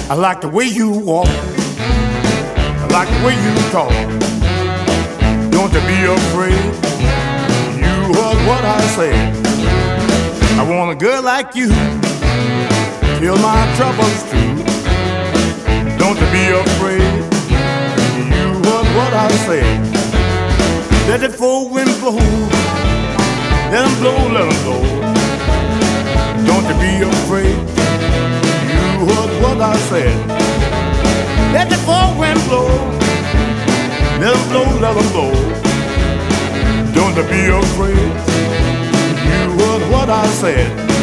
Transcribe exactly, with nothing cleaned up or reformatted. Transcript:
I like the way you walk. I like the way you talk. Don't you be afraid. You heard what I said. I want a girl like you till my troubles too. Don't you be afraid. You heard what I said. Let the four wind blow. Let them blow, let them blow. Don't you be afraid. You heard what I said. Let the four wind blow. Let them blow, let them blow. Don't you be afraid. You heard what I said.